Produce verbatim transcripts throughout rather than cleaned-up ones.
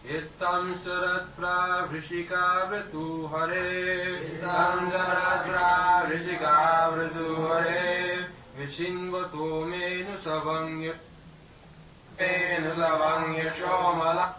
Istam saratra vrishika vratu hare. Istam saratra vrishika vratu hare. Vishinvato menu savangya. Menu savangya shomala.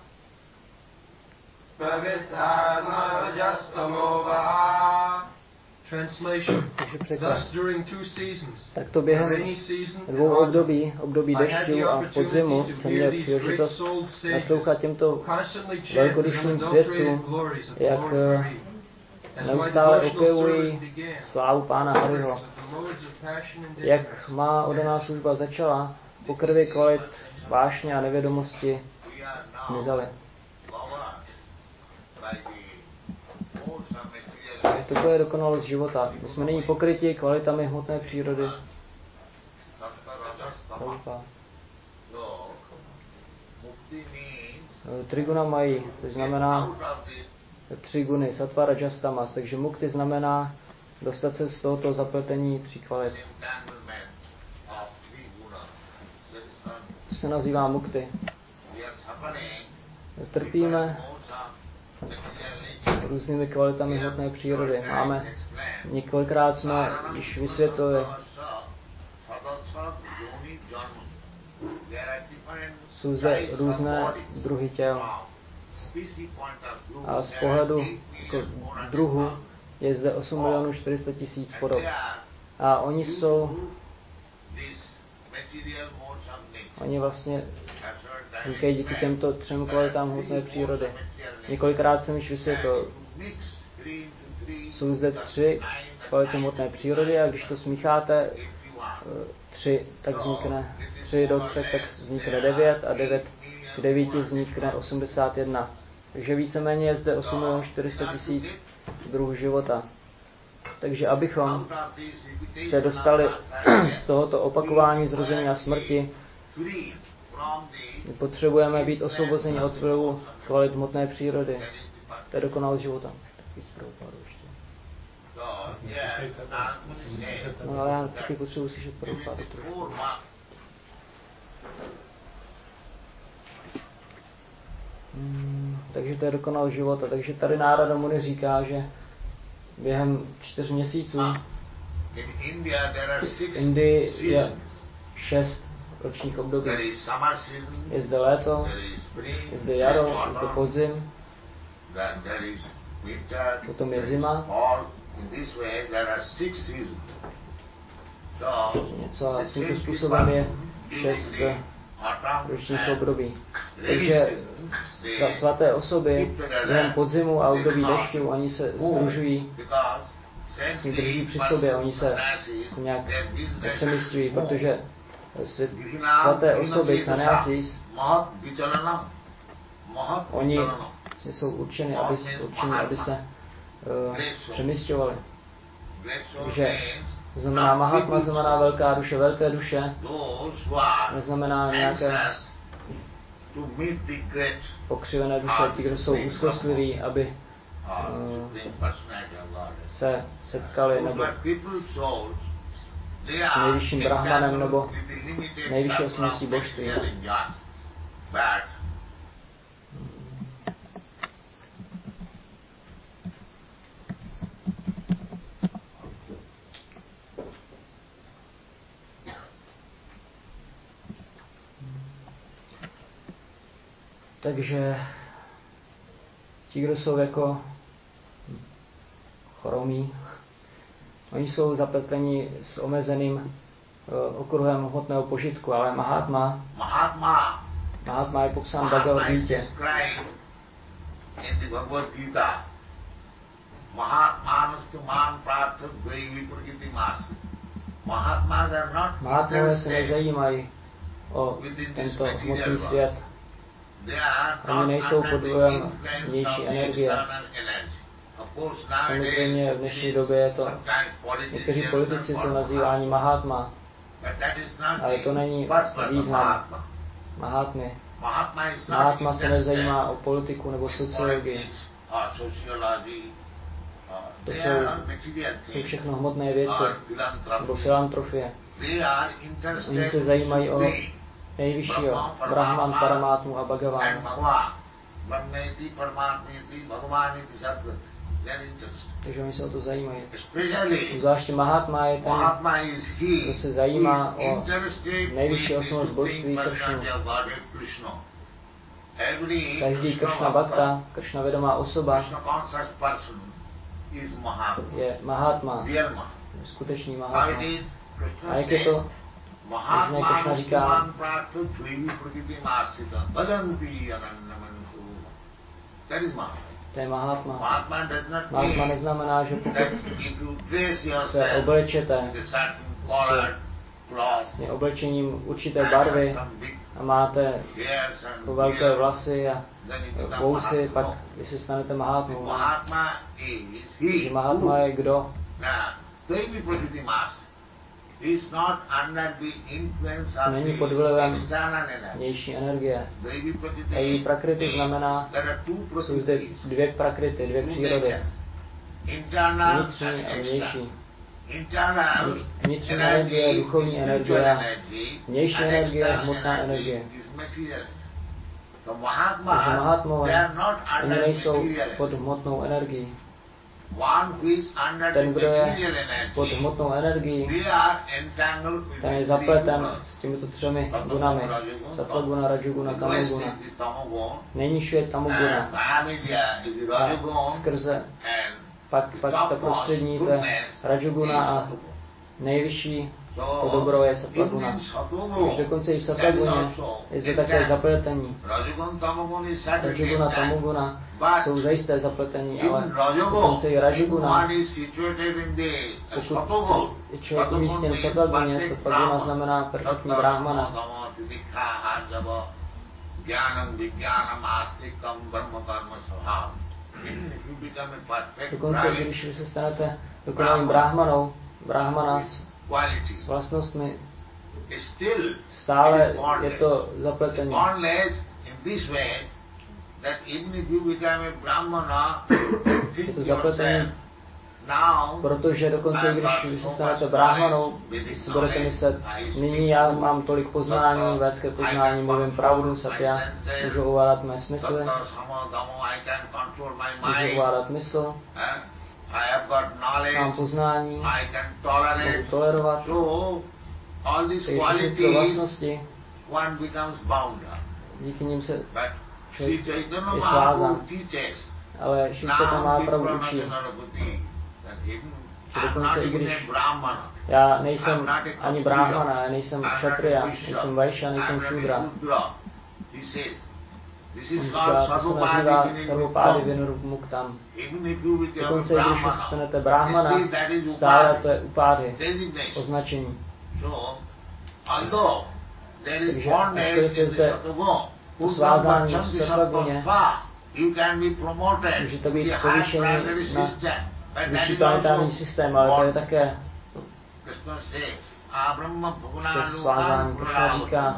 Pravitadma jastamovaha. Translation. Thus during two seasons, tak to během dvou období, období dešťů a podzimu, jsem měl příležitost naslouchat těmto velkodušným svědcům, jak neustále opěvují slávu Pána Hariho, jak má ode služba začala, pokrvy kvalit, vášně a nevědomosti zmizely. To je dokonalost života. My jsme nyní pokryti kvalitami hmotné přírody. Triguna mají, to znamená tři guny, sattva, rajas, tamas. Takže mukti znamená dostat se z tohoto zapletení tří kvalit. To se nazývá mukti. Trpíme různými kvalitami hmotné přírody. Máme, několikrát jsme již vysvětlili, jsou zde různé druhy těl. A z pohledu jako druhu je zde osm milionů čtyři sta tisíc podob. A oni jsou, oni vlastně říkají díky těmto třem kvalitám hmotné přírody. Několikrát jsem již vysvětlil, jsou zde tři kvality hmotné přírody a když to smícháte tři, tak vznikne tři do třech, tak vznikne devět a devět k devíti vznikne osmdesát jedna. Takže víceméně je zde osm milionů čtyři sta tisíc druhů života. Takže abychom se dostali z tohoto opakování zrození a smrti, potřebujeme být osvobozeni od vlivu kvalit hmotné přírody. To je dokonalost života. No ale já taky potřebuji slyšet Prabhupádu trošku. Hmm, takže to je dokonalost života. Takže tady Nárada Muni říká, že během čtyř měsíců v Indii je šest ročních období. Je zde léto, je zde jaro, je zde podzim, potom je zima. Něco a tímto způsobem je šest ročních období. Takže svaté osoby během podzimu a období dešťů, oni se sdružují, oni drží při sobě, oni se nějak přemysťují, protože svaté osoby, sannyásis, oni jsou určeni, aby, určeni, aby se uh, přemysťovali. Takže znamená Mahatma, znamená velká duše, velké duše, neznamená nějaké pokřivené duše, ti, kdo jsou úzkostliví, aby uh, se setkali nebo s nejvyšším brahmanem nebo nejvyšší osobností božství. Takže ti, kdo jsou jako chromí, oni jsou zapleteni s omezeným uh, okruhem hmotného požitku, ale Mahatma, Mahatma, Mahatma je popsán v Bhagavad Gítě. Mahatmové se nezajímají o tento hmotný svět. Oni nejsou pod vlivem vnější energie. Samozřejmě v dnešní době je to, někteří politici jsou nazýváni Mahatma, ale to není význam Mahatmy. Mahatma se nezajímá o politiku nebo sociologii. To jsou, jsou všechno hmotné věci, nebo filantrofie. Oni se zajímají o nejvyššího, Brahman, Paramátmu a Bhagavánu. Takže oni se o to zajímají. Zvláště Mahatma je ten, kdo se zajímá o nejvyšší osobnost božství Kršnu. Každý Kršna Bhakta, Kršna vědomá osoba je Mahatma, skutečný Mahatma. A jak je to? Možná Kršna říká, to je Mahatma. Mahatma neznamená, že pokud se oblečete s oblečením určité barvy a máte jako velké vlasy a vousy, pak vy se stanete Mahatmou. Že Mahatma je kdo? Není pod vlivem vnější energie. A její prakrity znamená, jsou zde dvě prakrity, dvě přírody. Vnitřní a vnější. Vnitřní energie je duchovní energie, vnější energie je hmotná energie. Takže Mahatmové, oni nejsou pod hmotnou energií. Ten, kdo je pod hmotnou energií, ten je zapleten s těmito třemi gunami. Sattva guna, rajoguna, tamoguna. Nejnižší je tamoguna. A skrze pak, pak ta prostřední, to je rajoguna a nejvyšší to dobro je sattva guna. Když dokonce i v sattva guně je zde také zapletení. Rajoguna, tamoguna jsou zajisté zapletení, ale dokonce i rajoguna, pokud je člověk umístěn v sattva guně, sattva guna znamená perfektní brahmana. Dokonce když vy se stanete dokonalým brahmanou, brahmana s vlastnostmi, stále je to zapletení. Je to zapletení, protože dokonce když vy se stanete brahmanou, si budete myslet, nyní já mám tolik poznání, védské poznání, mluvím pravdu, satya, můžu ovládat mé smysly, můžu ovládat mysl, mám poznání, mohu tolerovat, takže všechny tyto vlastnosti, díky nim se člověk je svázán. Ale Šričeta Mahaprabhu učí, že dokonce i když já nejsem ani brahmana, já nejsem kshatriya, nejsem vaishya, nejsem šudra. On říká, to se nazývá sarvopády vinurmuktam. Dokonce i když se stanete brahmana, stále to je upády, označení. Takže ačkoliv je zde svázání v sattva guně, může to být povýšení na vyšší planetární systém, ale to je také svázání. Kršna říká,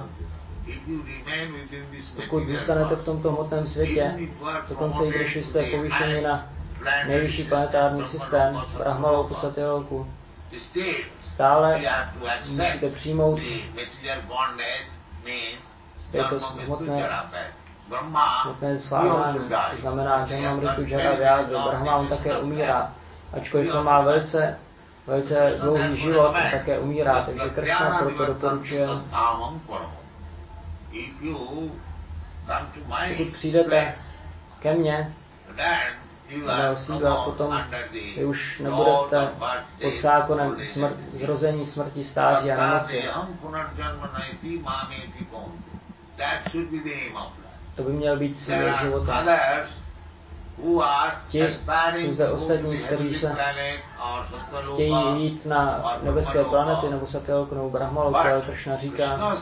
pokud zůstanete v tomto hmotném světě, dokonce i když jste povýšeni na nejvyšší planetární systém, Brahmaloku, Satyaloku, stále musíte přijmout této hmotné hmotné svázání. To znamená, že mám ritu jara vyjádřil. Brahma on také umírá. Ačkoliv on má velice, velice dlouhý život, on také umírá. Takže Kršna proto doporučuje, pokud přijdete ke mně, mého sídla, potom vy už nebudete pod zákonem smrt, zrození, smrti, stáří a nemoci. To by měl být cíl života. Ti jsou zde ostatní, kteří se chtějí jít na nebeské planety nebo Satyaloku nebo Brahmaloku, ale Kršna říká,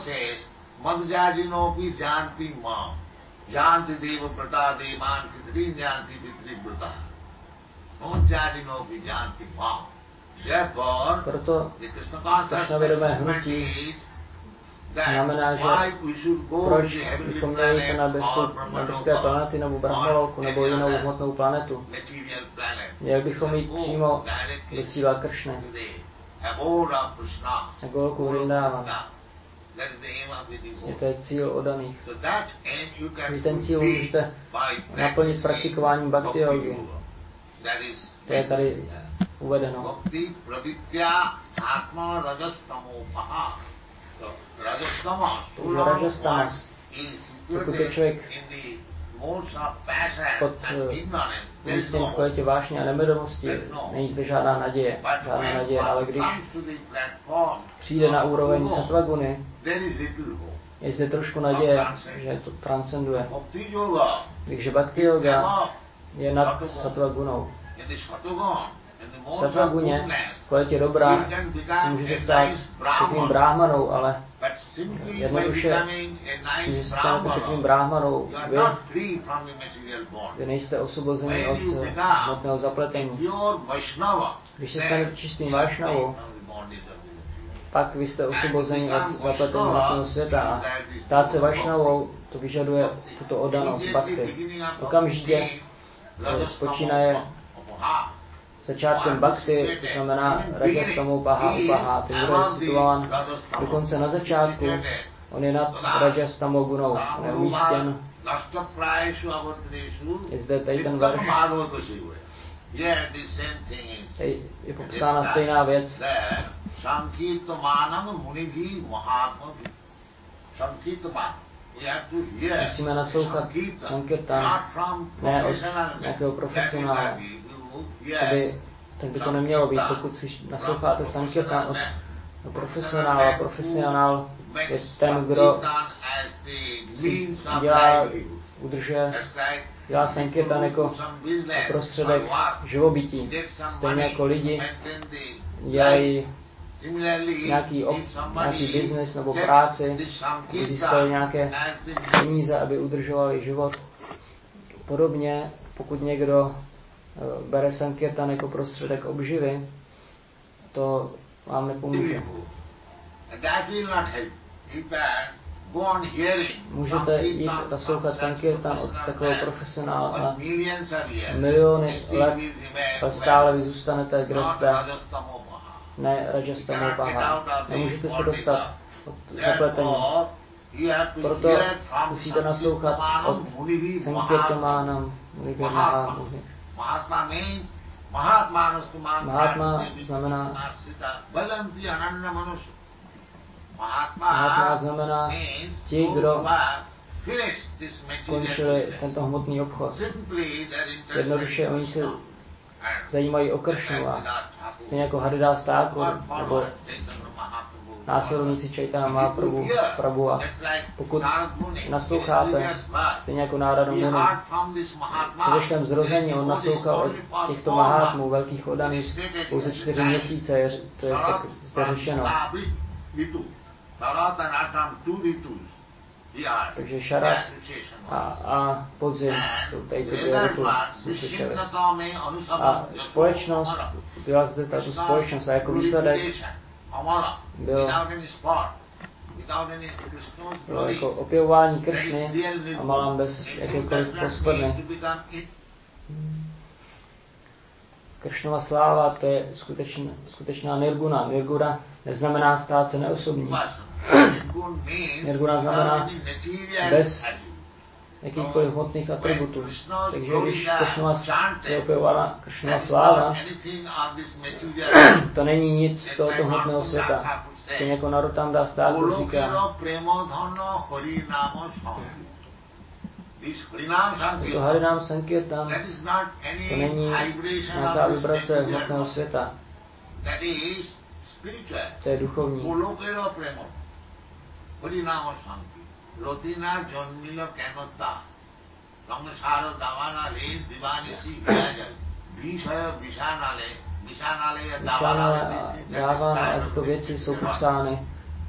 proto Kršna vědomé hnutí znamená, že proč bychom měli jít na nebeské planety nebo Brahmaloku nebo jinou hmotnou planetu. Měli bychom jít přímo do sídla Kršny, na Goloku Vrindavan. Vlastně to je cíl oddaných. Vy ten cíl můžete naplnit praktikováním bhakti yogi. To je tady uvedeno. Rajastamas. Pokud je člověk pod umístěn v kvalitě vášně a nevědomosti, není zde žádná naděje, žádná naděje, ale když přijde na úroveň sattvaguny, je zde trošku naděje, že to transcenduje. Takže bhakti yoga je nad sattvagunou. V sattvaguně, v kvalitě dobrá, si můžete stát takovým bráhmanou, ale jednoduše, když se stanete takovým bráhmanou, vy, vy nejste osvobozeni od hmotného zapletení. Když se stanete čistým vášnavou, pak vy jste osvobozeni od zapletení hmotného světa a stát se vášnavou, to vyžaduje tuto oddanost bhakti. Okamžitě počínaje začátkem bhakti, to znamená rajastamopaha upaha, ten, kdo je situován dokonce na začátku, on je nad rajastamogunou, on je umístěn. Je zde tady ten verš, je, je popsána stejná věc. Musíme naslouchat sankirtan, ne od nějakého profesionála. Aby, tak by to nemělo být, pokud si nasloucháte sankirtan od profesionála. Profesionál je ten, kdo si dělá, udržuje, dělá sankirtan jako prostředek živobytí. Stejně jako lidi dělají nějaký, ob, nějaký biznes nebo práci, aby získali nějaké peníze, aby udržovali život. Podobně, pokud někdo bere sankirtan jako prostředek obživy, to vám nepomůže. Můžete jít naslouchat sankirtan od takového profesionála a miliony let, ale stále vy zůstanete, kde jste, ne rajastamopaha. Nemůžete se dostat od zapletení. Proto musíte naslouchat od sankirtamánam, Munibirmaha. Mahatma znamená Mahatma znamená ti, kdo končili tento hmotný obchod. Jednoduše oni se zajímají o Kršnu a stejně jako Haridas Thakur nebo následovníci Chaitanya Mahaprabhu Prabhu, a pokud nasloucháte, stejně jako Nárada Muni, v předešlém zrození on naslouchal od těchto Mahatmů, velkých oddaných, pouze čtyři měsíce, to je tak zde řešeno. Takže šarat a, a podzim jsou tady to dvě roku slyšeli. A společnost, byla zde tato společnost a jako výsledek byl, bylo jako opěvování Kršny a Malam bez jakékoliv poskvrny. Kršnova sláva, to je skutečná, skutečná nirguna. Nirguna neznamená stát se neosobní. Nirguna znamená bez jakýchkoliv hmotných atributů. Takže když Kršnova je opěvována Kršnova sláva, to není nic z tohoto hmotného světa. Stejně jako Narottam Das Thakur říká, to Harinam Sankirtan, to není nějaká vibrace hmotného světa. To je duchovní. Vyšána Dávana a tyto věci jsou popsány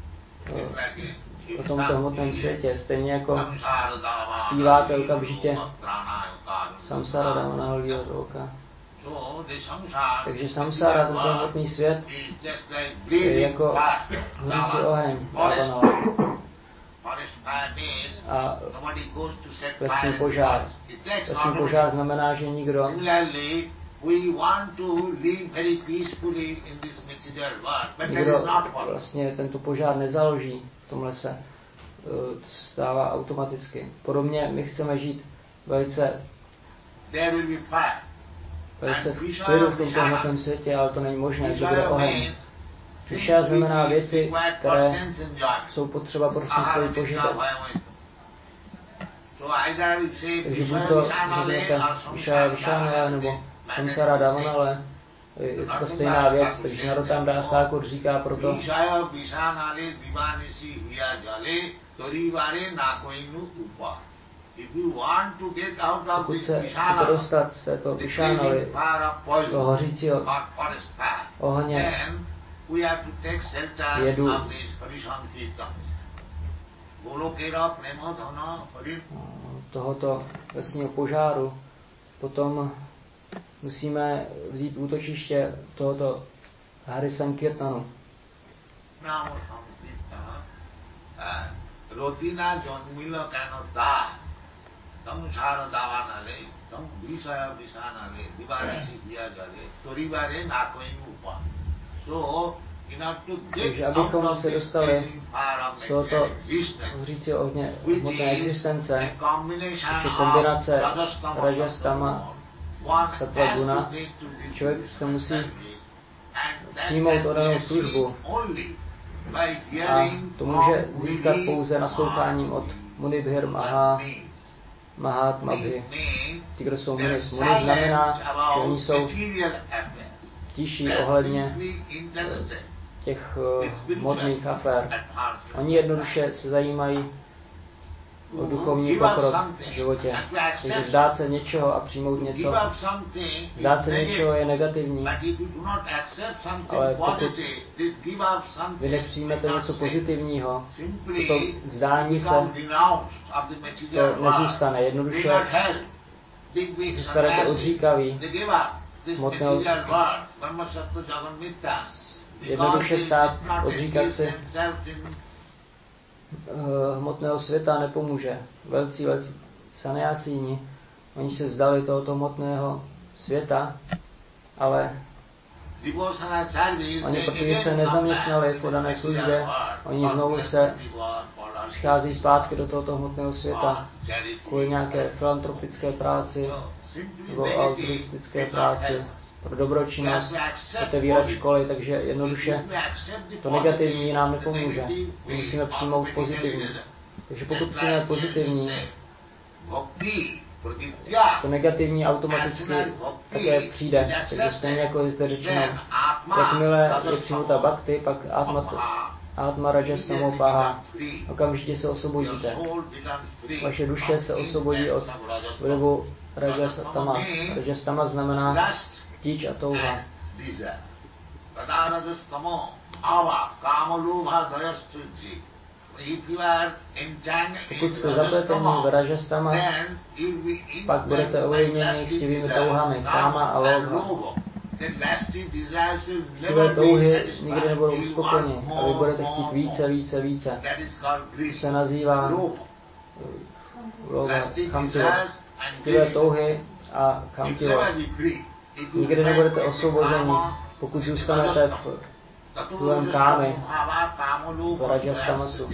o tomto hmotném světě. Stejně jako zpíváte okamžitě Samsara Dávana Holího Oka. Takže samsára, tento hmotný svět, je jako hořící oheň Dávana. A lesní požár. Lesní požár znamená, že nikdo nikdo vlastně tento požár nezaloží v tomhle se uh, stává automaticky. Podobně my chceme žít velice velice v klidu v tomto hmotném světě, ale to není možné, že bude oheň. Vyšá znamená věci, které jsou potřeba pro svůj požitek. Takže buď to řeknete Vyšá Vyšánale nebo Samsara Davanale, je to stejná věc, takže Narottam Das Thakur říká proto, pokud se chcete dostat z této Vyšánaly, toho hořícího ohně, jedu tohoto lesního požáru, potom musíme vzít útočiště tohoto Hari Sankirtanu. Rodina Jonmila Kanota, Samsara Davanale, Sam Vishaya Vishanale, Divarasi Vyajale, Torivare Nakoinupa. So, takže abychom se dostali z tohoto hořícího ohně hmotné existence, ještě kombinace Rajastama, Sattva Guna, člověk se musí přijmout odanou službu a to může získat pouze nasloucháním od Munibhir Maha, Mahatmabhi. Ti, kdo jsou Munis. Munis znamená, že oni jsou tiší ohledně těch uh, modných afér. Oni jednoduše se zajímají o duchovní pokrok v životě. Takže vzdát se něčeho a přijmout něco. Vzdát se něčeho je negativní, ale pokud vy nepřijmete něco pozitivního, to vzdání se to nezůstane. Jednoduše zůstanete odříkaví hmotného jednoduše stát, odříkat si uh, hmotného světa nepomůže. Velcí, velcí sanyasíni, oni se vzdali tohoto hmotného světa, ale oni, protože se nezaměstnali v odané službě, oni znovu se přichází zpátky do tohoto hmotného světa kvůli nějaké filantropické práci nebo altruistické práci pro dobročinnost, otevírat školy, takže jednoduše to negativní nám nepomůže. My musíme přijmout pozitivní. Takže pokud přijmeme pozitivní, to negativní automaticky také přijde. Takže stejně jako je zde řečeno, jakmile je přijmuta bhakti, pak atma, atma rajastamopaha, okamžitě se osvobodíte. Vaše duše se osvobodí od vlivu rajastamas. Rajastamas znamená chtíč a touha. Pokud jste zapleteni v rajastamas, pak budete ovlivněni chtivými touhami, káma a lobha. Chtivé touhy nikdy nebudou uspokojeni a vy budete chtít více, více, více. To se nazývá lobha, chamtivos. Chtivé touhy a chamtivos. Nikdy nebudete osvobozeni, pokud zůstanete v tvém kámy, v rajastamasu.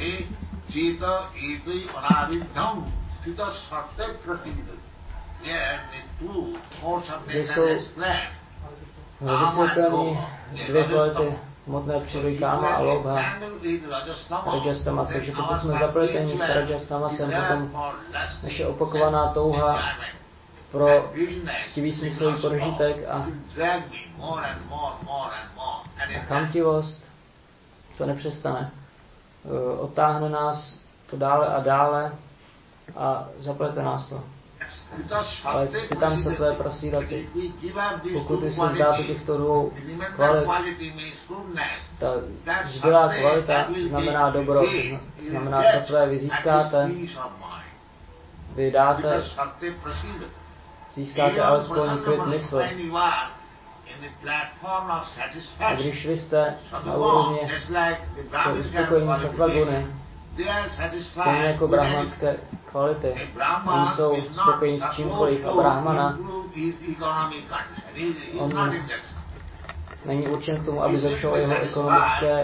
Kde jsou vysvětleny dvě kvality hmotné přírody káma a lobha, rajastamas. Takže pokud jsme zapleteni s rajastamasem, potom naše opakovaná touha pro chtivý smyslový prožitek a chamtivost, to nepřestane. Otáhne nás to dále a dále a zaplete nás to. Ale tam se tvé prosíraty. Pokud si zdáte těchto dvou kvalit, ta zbylá kvalita znamená dobro, znamená to tvé vy získáte, vy dáte, získáte alespoň klid mysli. A když vy jste na úrovni uspokojení sattvaguny, stejně jako brahmanské kvality, oni jsou spokojení s čímkoliv a brahmana, on není určen k tomu, aby zlepšoval jeho ekonomické,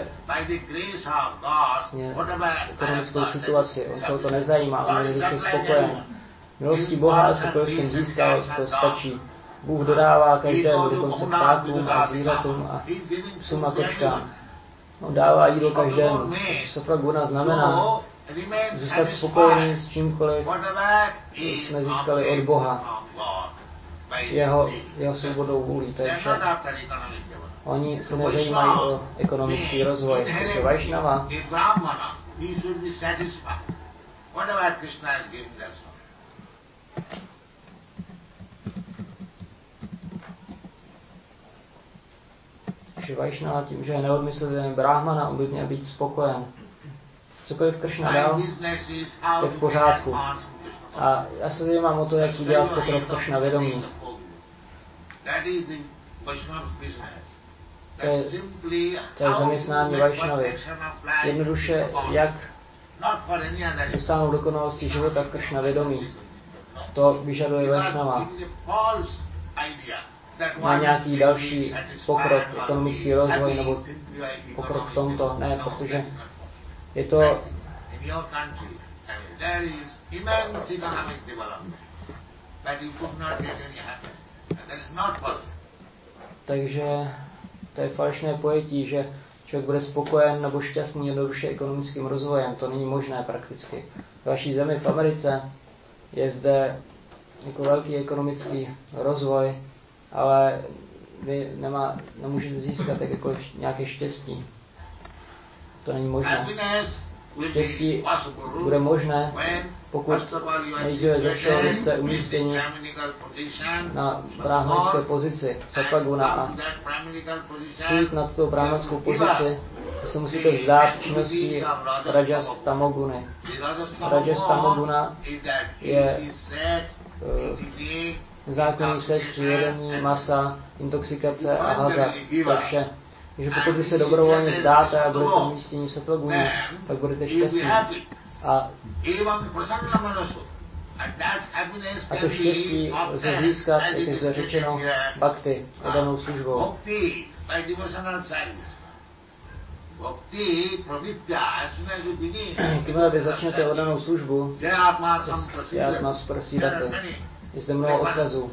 ekonomickou situaci. On se o to nezajímá, on je duše spokojen. Milostí Boha, cokoliv jsem získal, to stačí. Bůh dodává každému, dokonce ptákům a zvířatům a psům a kočkám. On dává jídlo každému. Sattva guna znamená získat spokojení s čímkoliv jsme získali od Boha. Jeho, jeho svobodou vůlí, to je vše. Oni se nezajímají o ekonomický rozvoj. Takže Vaishnava že Vaishnava tím, že je neodmyslitelný brahmana, on by měl být spokojen. Cokoliv Kršna dal, je v pořádku. A já se zajímám o to, jak udělat pokrok Kršna vědomí. To je, to je zaměstnání Vaishnavy. Jednoduše, jak dosáhnout dokonalosti života v Kršna vědomí. To vyžaduje Vaishnava. Na nějaký další pokrok, ekonomický rozvoj nebo pokrok v tomto. Ne, protože je to takže to je falešné pojetí, že člověk bude spokojen nebo šťastný jednoduše ekonomickým rozvojem. To není možné prakticky. V vaší zemi v Americe je zde jako velký ekonomický rozvoj, ale vy nemá, nemůžete získat jako nějaké štěstí. To není možné. Štěstí bude možné, pokud nejdříve ze všeho jste umístěni na brahmanické pozici, sattva guna, a přijít na tuto brahmanickou pozici, se musíte vzdát činnosti rajas tamoguny. Rajas tamoguna je uh, zákonný sex, jedení, masa, intoxikace a hazard. To je vše. Takže pokud vy se dobrovolně vzdáte a budete umístěni v sattva guně, tak budete šťastní. A, a to štěstí lze získat, jak je zde řečeno, bhakti, odanou službou. Jakmile vy začnete odanou službu, je atma sprasídate. Je zde mnoho odkazů.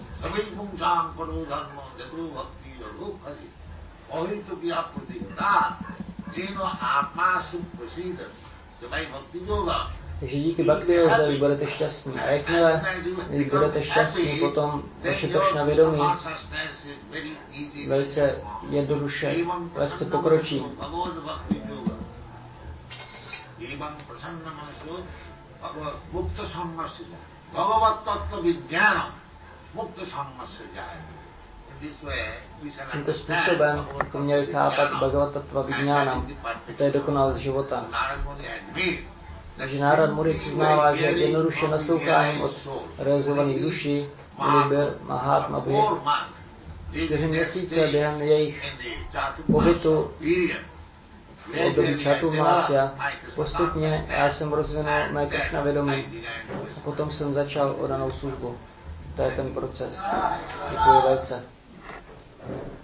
Takže díky bhakti yoze vy budete šťastní. A jakmile vy budete šťastní, potom vaše Kršna vědomí velice jednoduše, lehce pokročí. Tímto způsobem bychom měli chápat Bhagavad Tattva Vijnanam. To je dokonalost života. Takže Nárad Muni přiznává, že jednoduše nasloucháním od realizovaných duší byl Mahatma Bhir. Čtyři měsíce během jejich pobytu v období Chaturmasya postupně já jsem rozvinul mé Kršna vědomí a potom jsem začal odanou službu. To je ten proces. Děkuji velice.